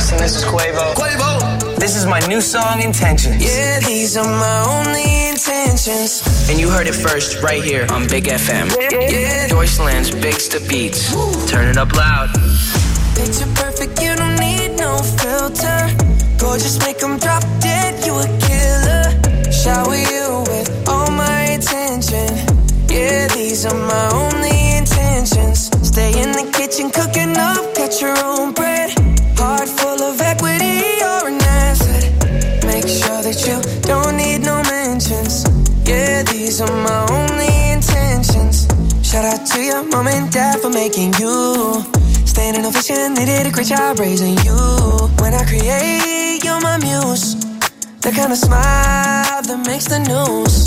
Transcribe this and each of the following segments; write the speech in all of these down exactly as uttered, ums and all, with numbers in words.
Austin, this is Quavo. Quavo! This is my new song, Intentions. Yeah, these are my only intentions. And you heard it first, right here on Big F M. Yeah. Deutschland's biggest beats. Turn it up loud. Picture perfect, you don't need no filter. Gorgeous, make them drop dead, you a killer. Shower you with all my attention. Yeah, these are my only intentions. Stay in the kitchen, cooking up, get your own bread. Heart full of equity, you're an asset. Make sure that you don't need no mentions. Yeah, these are my only intentions. Shout out to your mom and dad for making you. Standing ovation, they did a great job raising you. When I create, you're my muse. The kind of smile that makes the news.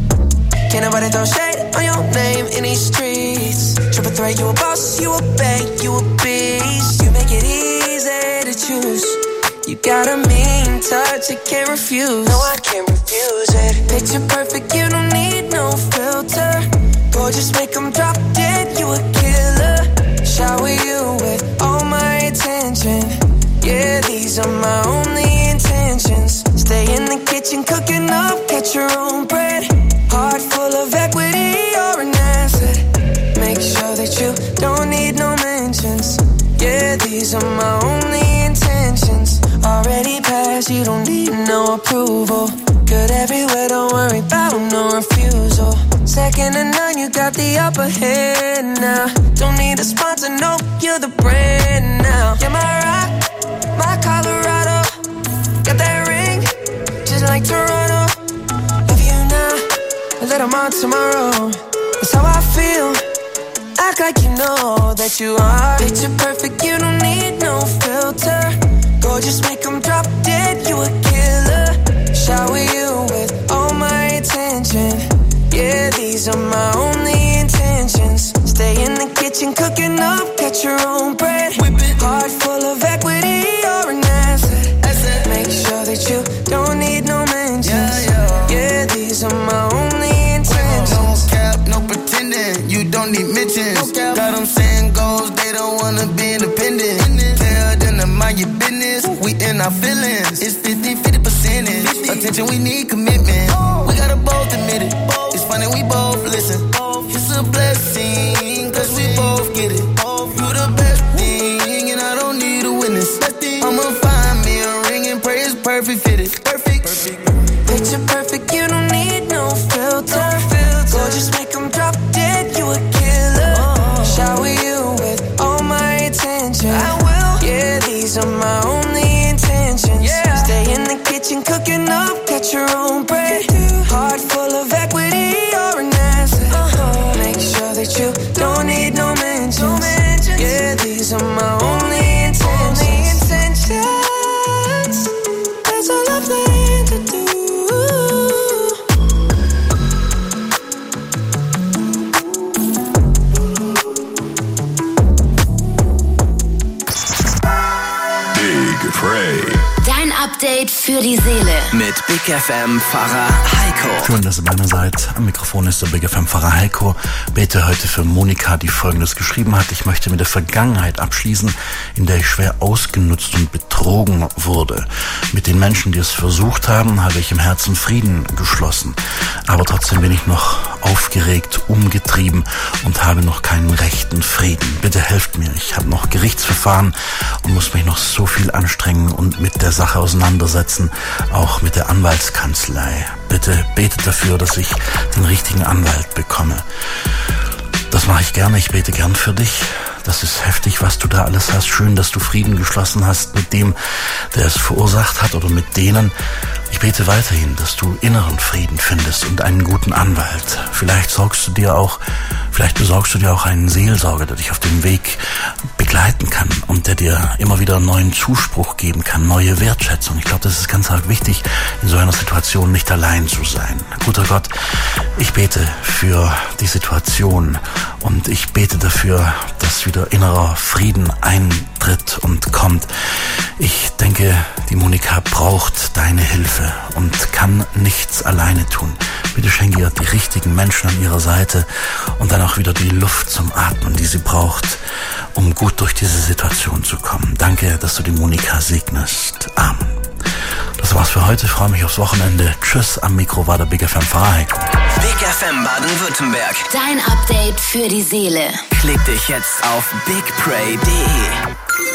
Can't nobody throw shade on your name in these streets. Triple threat, you a boss, you a bank, you a beast. You make it easy to choose. You got a mean touch, you can't refuse. No, I can't refuse it. Picture perfect, you don't need no filter. Gorgeous, make them drop dead, you a killer. Shower you with all my attention. Yeah, these are my only intentions. Stay in the kitchen, cooking up, get your own bread. Heart full of equity, you're an asset. Make sure that you don't need no mentions. Yeah, these are my only intentions. Already passed, you don't need no approval. Good everywhere, don't worry about no refusal. Second to none, you got the upper hand now. Don't need a sponsor, no, you're the brand now. You're my rock, my Colorado. Got that ring, just like Toronto. Love you now, a little more tomorrow. That's how I feel. Act like you know that you are. Picture perfect, you don't need no filter. Gorgeous, make them drop dead, you a killer. Shower you with all my attention. Yeah, these are my only intentions. Stay in the kitchen, cooking up, get your own bread. Heart full of equity, you're an asset. asset. Make sure that you don't need no mentions. Yeah, yeah. Yeah, these are my only intentions. No cap, no pretending, you don't need mentions. No got them saying goals, they don't wanna be independent. Tell them to mind your business, we in our feelings. It's fifty fifty percentage. Attention, we need commitment. We gotta both admit it. It's funny, we both listen. It's a blessing, cause we both get it. You the best thing, and I don't need a witness. I'ma find me a ring and pray it's perfect fitted. Perfect. Picture perfect, you don't need no filter. Gorgeous, make them drop dead, you a killer. Shower you with all my attention. I will. Yeah, these are my only intentions. Yeah. Stay in the kitchen, cooking up, get your own bread. Heart full of equity, you're an asset. Uh-huh. Make sure that you don't need no mentions. No mentions. Yeah, these are my only intentions. Only intentions. That's all I plan to do. Big Frey. Dein Update für die Seele. Mit Big F M-Pfarrer Heiko. Schön, dass ihr bei mir seid. Am Mikrofon ist der Big F M-Pfarrer Heiko. Bete heute für Monika, die Folgendes geschrieben hat. Ich möchte mit der Vergangenheit abschließen, in der ich schwer ausgenutzt und betrogen wurde. Mit den Menschen, die es versucht haben, habe ich im Herzen Frieden geschlossen. Aber trotzdem bin ich noch aufgeregt, umgetrieben und habe noch keinen rechten Frieden. Bitte helft mir. Ich habe noch Gerichtsverfahren und muss mich noch so viel anstrengen und mit der Sache auseinandersetzen, auch mit der Anwaltskanzlei. Bitte betet dafür, dass ich den richtigen Anwalt bekomme. Das mache ich gerne, ich bete gern für dich. Das ist heftig, was du da alles hast. Schön, dass du Frieden geschlossen hast mit dem, der es verursacht hat oder mit denen. Ich bete weiterhin, dass du inneren Frieden findest und einen guten Anwalt. Vielleicht sorgst du dir auch, vielleicht besorgst du dir auch einen Seelsorger, der dich auf dem Weg begleiten kann und der dir immer wieder neuen Zuspruch geben kann, neue Wertschätzung. Ich glaube, das ist ganz arg wichtig, in so einer Situation nicht allein zu sein. Guter Gott, ich bete für die Situation und ich bete dafür, dass wieder innerer Frieden eintritt und kommt. Ich denke, die Monika braucht deine Hilfe und kann nichts alleine tun. Bitte schenke ihr die richtigen Menschen an ihrer Seite und dann auch wieder die Luft zum Atmen, die sie braucht, um gut durch diese Situation zu kommen. Danke Danke, dass du die Monika segnest. Amen. Das war's für heute. Ich freue mich aufs Wochenende. Tschüss, am Mikro war der Big F M Pfarrer Heiko. Big F M Baden-Württemberg. Dein Update für die Seele. Klick dich jetzt auf big pray punkt de.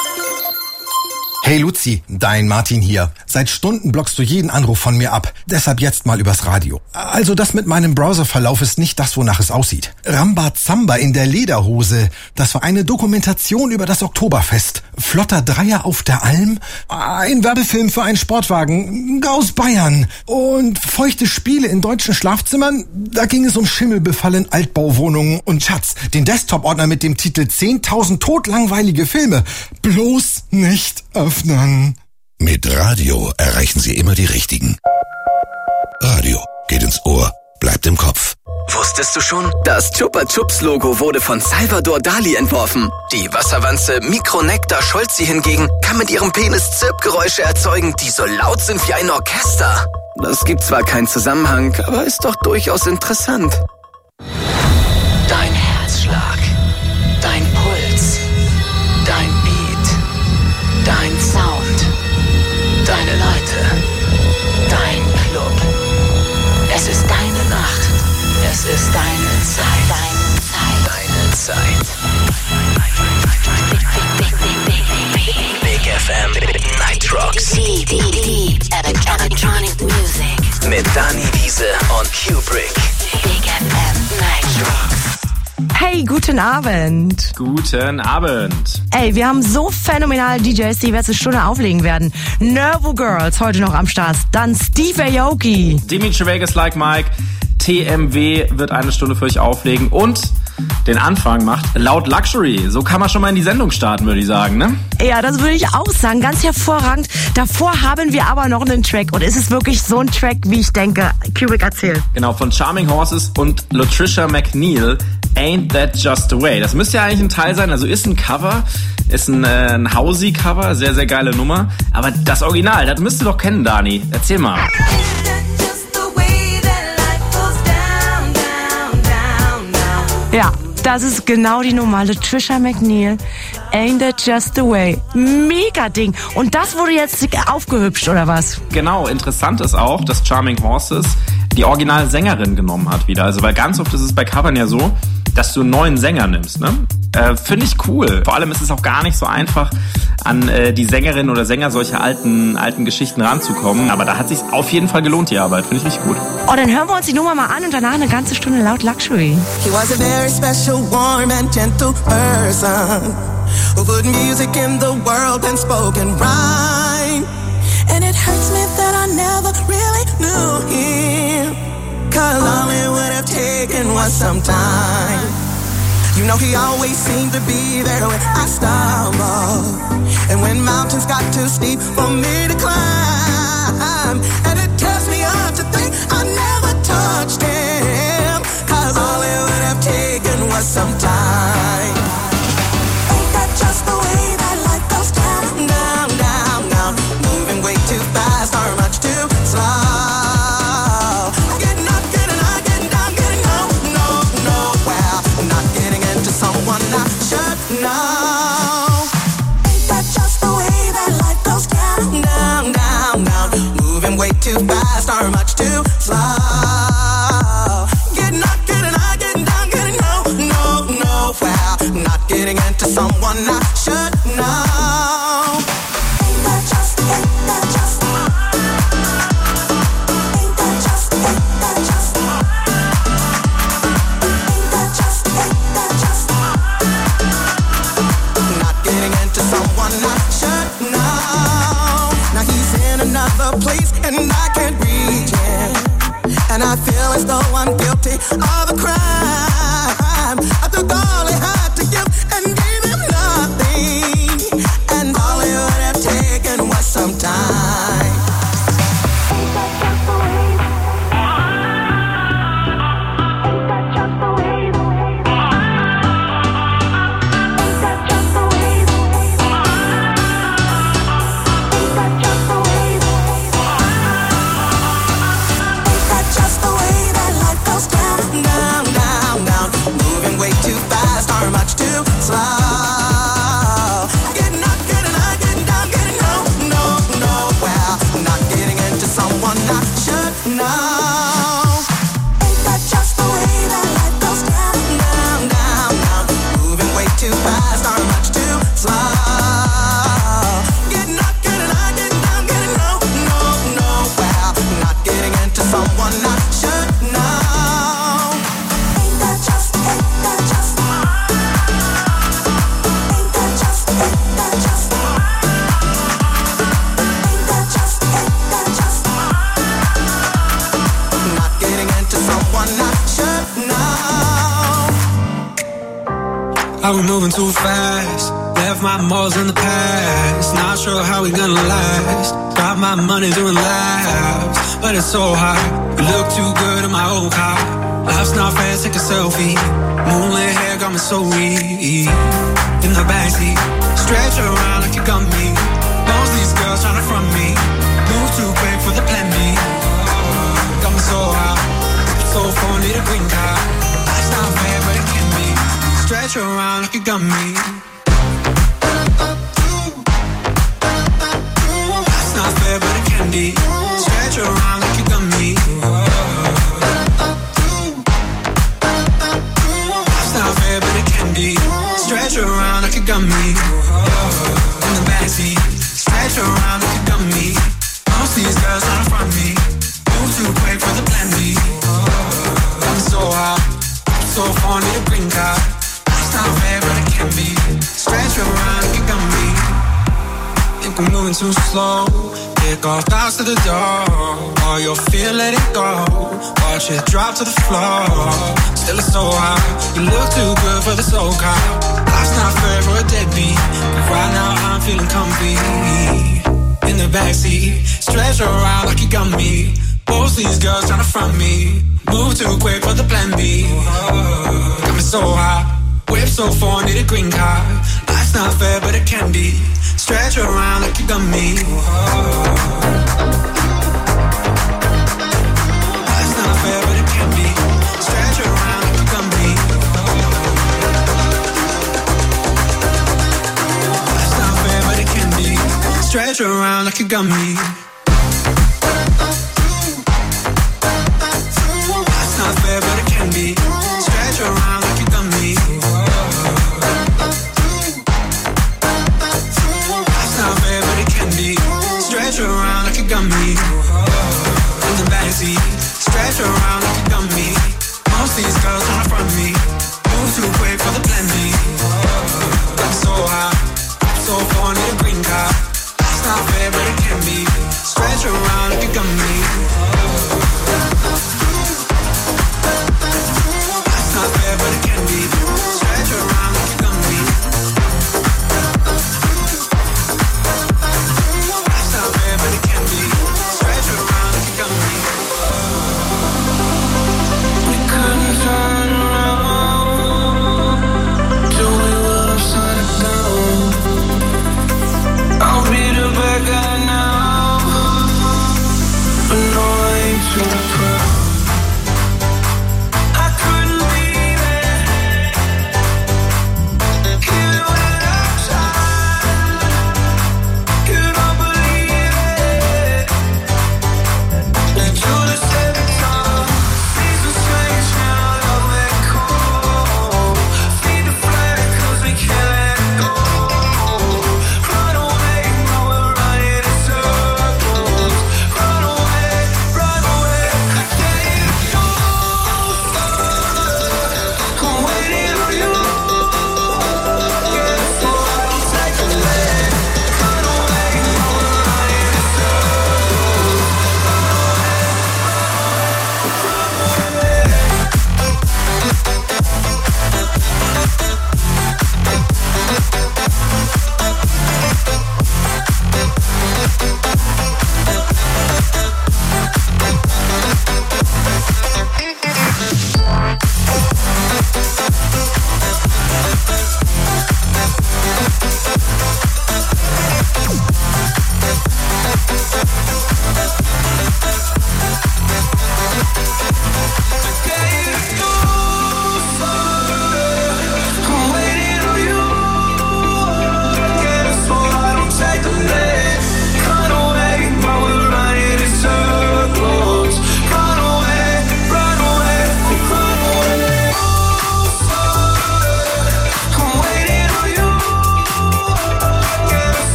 Hey Luzi, dein Martin hier. Seit Stunden blockst du jeden Anruf von mir ab. Deshalb jetzt mal übers Radio. Also das mit meinem Browserverlauf ist nicht das, wonach es aussieht. Rambazamba in der Lederhose. Das war eine Dokumentation über das Oktoberfest. Flotter Dreier auf der Alm. Ein Werbefilm für einen Sportwagen. Aus Bayern. Und feuchte Spiele in deutschen Schlafzimmern. Da ging es um schimmelbefallen Altbauwohnungen. Und Schatz, den Desktop-Ordner mit dem Titel zehntausend totlangweilige Filme. Bloß nicht öffnen. Mit Radio erreichen Sie immer die Richtigen. Radio geht ins Ohr, bleibt im Kopf. Wusstest du schon? Das Chupa Chups Logo wurde von Salvador Dali entworfen. Die Wasserwanze Micronectar Scholzi hingegen kann mit ihrem Penis Zirpgeräusche erzeugen, die so laut sind wie ein Orchester. Das gibt zwar keinen Zusammenhang, aber ist doch durchaus interessant. Dein Herzschlag, dein Puls, dein Beat, dein Sound, deine Leute, dein Club. Es ist deine Nacht. Es ist deine Zeit. Deine Zeit. Deine Zeit. Big F M Night Rocks. Deep, deep, deep electronic music. Mit Dani Wiese und Kubrick. Big F M Night Rocks. Hey, guten Abend. Guten Abend. Ey, wir haben so phänomenale D Js, die jetzt eine Stunde auflegen werden. Nervo Girls heute noch am Start. Dann Steve Aoki. Dimitri Vegas Like Mike. T M W wird eine Stunde für euch auflegen und den Anfang macht Loud Luxury. So kann man schon mal in die Sendung starten, würde ich sagen, ne? Ja, das würde ich auch sagen. Ganz hervorragend. Davor haben wir aber noch einen Track. Und ist es wirklich so ein Track, wie ich denke? Kubrick, erzähl. Genau, von Charming Horses und Latricia McNeil. Ain't That Just the Way. Das müsste ja eigentlich ein Teil sein. Also ist ein Cover, ist ein, äh, ein Housey-Cover. Sehr, sehr geile Nummer. Aber das Original, das müsst ihr doch kennen, Dani. Erzähl mal. Ja, das ist genau die Nummer. Latricia McNeil, Ain't That Just the Way. Mega Ding. Und das wurde jetzt aufgehübscht, oder was? Genau, interessant ist auch, dass Charming Horses die originale Sängerin genommen hat wieder. Also weil ganz oft ist es bei Covern ja so, dass du einen neuen Sänger nimmst, ne? Äh, finde ich cool. Vor allem ist es auch gar nicht so einfach, an äh, die Sängerin oder Sänger solcher alten alten Geschichten ranzukommen. Aber da hat sich auf jeden Fall gelohnt, die Arbeit. Finde ich richtig gut. Oh, dann hören wir uns die Nummer mal an und danach eine ganze Stunde Loud Luxury. He was a very special, warm and gentle person who put music in the world and spoken rhyme. And it hurts me that I never really knew him, 'cause all it would have taken was some time. You know he always seemed to be there when I stumble, and when mountains got too steep for me to climb. And it tears me up to think I never touched him, 'cause all it would have taken was some time. Ain't that just the way that life goes down, down, down, down, moving way too fast or much too slow. Someone I should know. Ain't that just the way that life goes down, down, down, down, moving way too fast or much too slow. Getting up, getting high, getting down, getting low, no, no, wow, not getting into someone I should know. Ain't that just, ain't that just, ain't that just, ain't that just, ain't that just, ain't that just. Someone I should know. Now he's in another place and I can't reach him, and I feel as though I'm guilty of a crime. I took all he had to give and gave him nothing, and all it would have taken was some time. Down, down, down, Are we moving too fast? Left my morals in the past. Not sure how we gonna last. Got my money doing laps, but it's so hot. You look too good in my old car. Life's not fast, take a selfie. Moonlit hair got me so weak. In the backseat, stretch around like you got me. Most these girls tryna front me. Move too quick for the plan B. Got me so hot, so far need a green card. Life's not fair, but it can be. Stretch around like you got me. Life's not fair, but it can be. Stretch around like you got me. Life's not fair, but it can be. Stretch around like you got me. In the backseat, stretch around like you got me. Most these girls tryna front me. Move too quick for the plan B. Got me so hot, so far need a green card. It's not fair, but it can be. Stretch around like you got me. Think we're moving too slow. Kick off thoughts to the door. All your fear, let it go. Watch it drop to the floor. Still it's so hot. You look too good for the soul car. Life's not fair for a deadbeat. But right now I'm feeling comfy. In the backseat, stretch around like you got me. Most these girls tryna front me. Move too quick for the plan B. Got me so hot. Whip so far, need a green card. Life's not fair, but it can be. Stretch around like you got me. Life's not fair, but it can be. Stretch around like you got me. Life's not fair, but it can be. Stretch around like you got me. Life's not fair, but it can be. Stretch around like you got me. Stretch around like you got me. In the backseat, stretch around like you got me. Most these girls tryna front me. Move too quick for the plan B. I'm so hot, so far need a green card. It's not fair, but it can be. Stretch around like you got me. It's not fair, but it can be. Stretch around like you got me. I'll be the bad guy now, but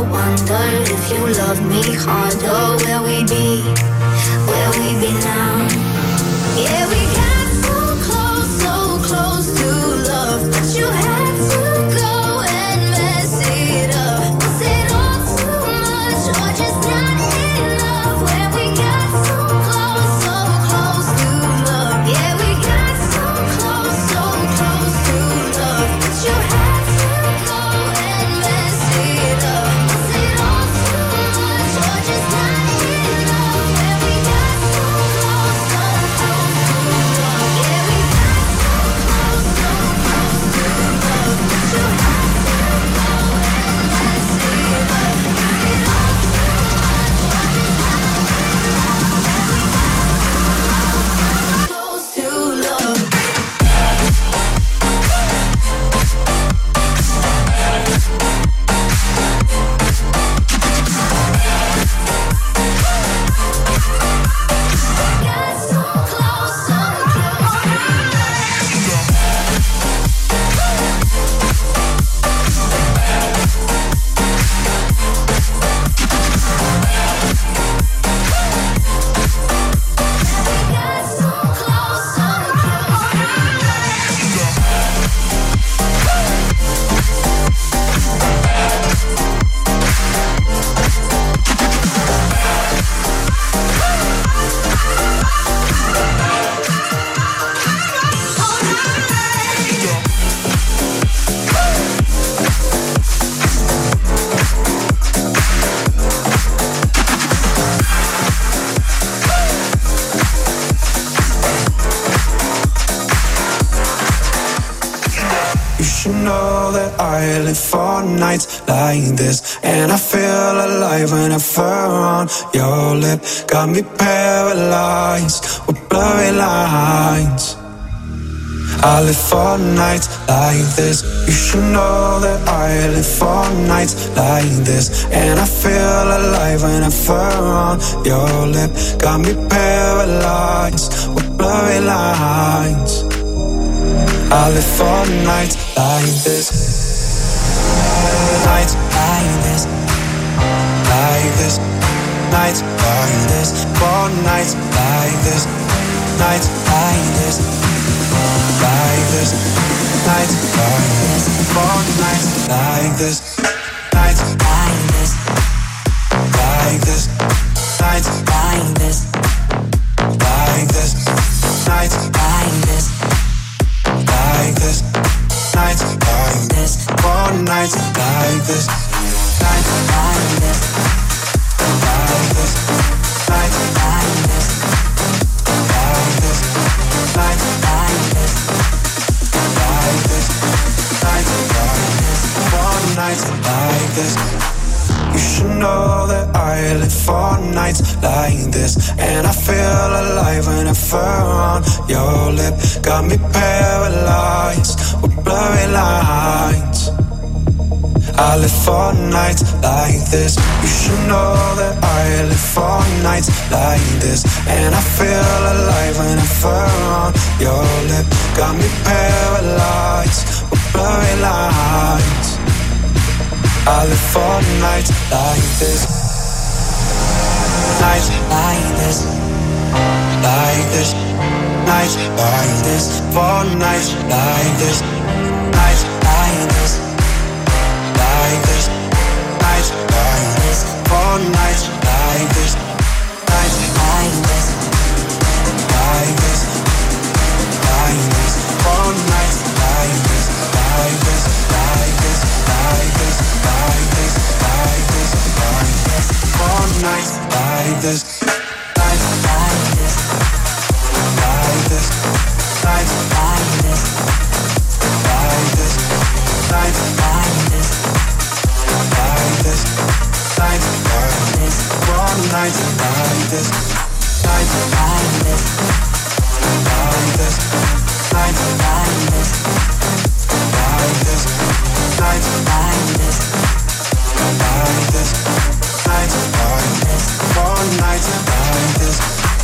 I wonder if you love me harder. Where we be, where we be now. Yeah, we got so close, so close to love, but you had to go and mess it up. Was it all too much or just not enough? When we got so close, so close to love. Yeah, we got so close, so close to love, but you had to go and mess it up. Was it all too much or just not enough? When we got so close, so close to love. Yeah, we got so close, so close to love, but you had to go and mess it up. Was it all too much or just not enough? When we got so close, so close to love. Yeah, we got so close, so close to love, but you had to go and mess it up. You should know that I live for nights like this, and I feel alive when I fur on your lip. Got me paralyzed with blurry lines. I live for nights like this. You should know that I live for nights like this, and I feel alive when I fur on your lip. Got me paralyzed with blurry lines. I live for nights like this. Nights like this. Like this. Nights like this. For nights like this. Nights like this. Like this. Nights like this. For nights like this. Nights like this. Like this. Nights like this. Like this. Nights like this. Like this, nights like this, for nights like this, nights like this, like this, nights like this, like this, nights like this, like this, nights like this, for nights like this. You should know that I live for nights like this, and I feel alive when I fur on your lip. Got me paralyzed with blurry lines. I live for nights like this. You should know that I live for nights like this, and I feel alive when I fur on your lip. Got me paralyzed with blurry lines. I live for nights like this. Nights like this. Like this. Nights like this. For nights like this. Nights like this. Like this. Nights like this. For nights like this. Nights like this. Like this. Like this. For nights like this. Like this. Like this. Like this. Like this, like this, like this, for nights like this, nights like this, like this, nights like this, like this, nights like this, like this, nights like this, for nights like this, nights like this, like this, nights like this, like this, nights like this. Like this, nights like this, for nights like this.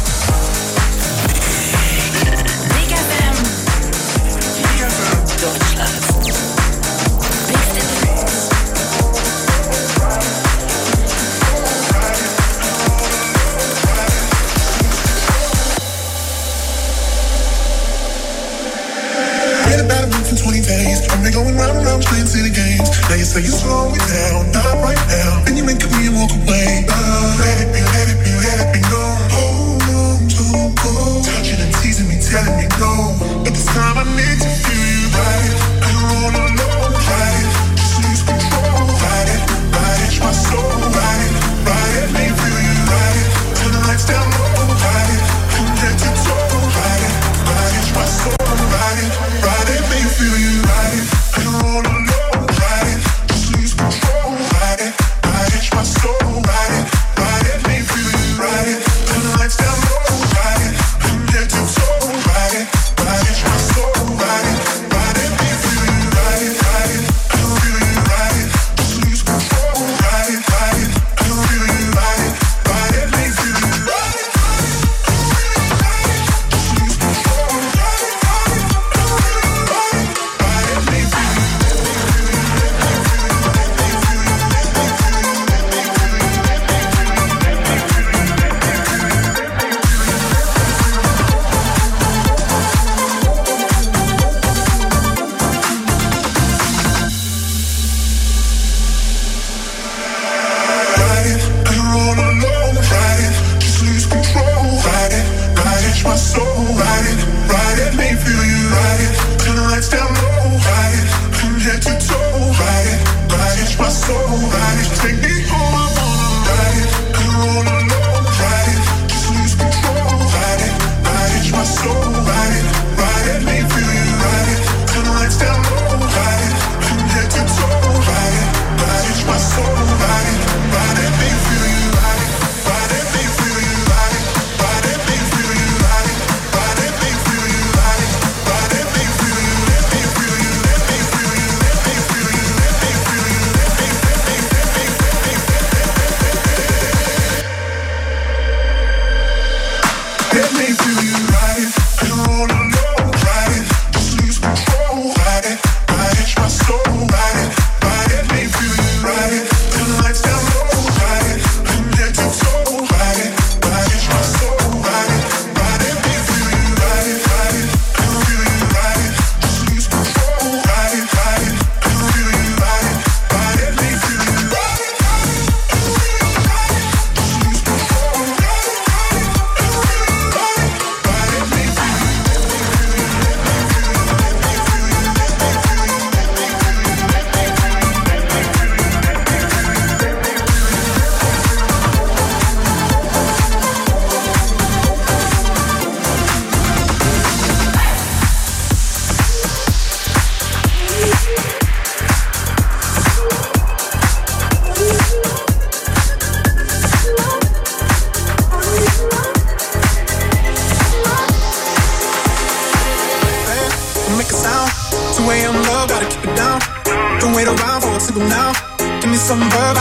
Big F M. Big F M. Deutschland. Big F M.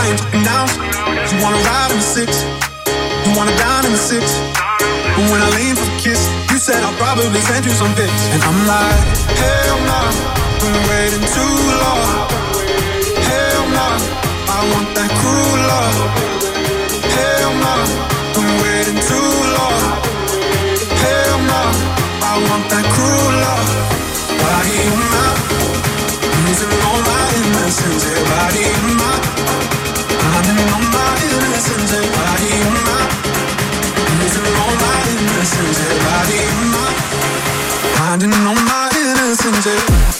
ain't talking down. You wanna ride in the six, you wanna dine in the six. But when I lean for the kiss, you said I'll probably send you some pics. And I'm like, hell nah, been waiting too long. Hell nah, I want that cruel love. Hell nah, been waiting too long. Hell nah, I want that cruel love. Body on my, losing all my innocence. Yeah, body on my, finding all my innocence. Yeah, body on my, losing all my innocence. Yeah, body on my, finding all my innocence. Yeah.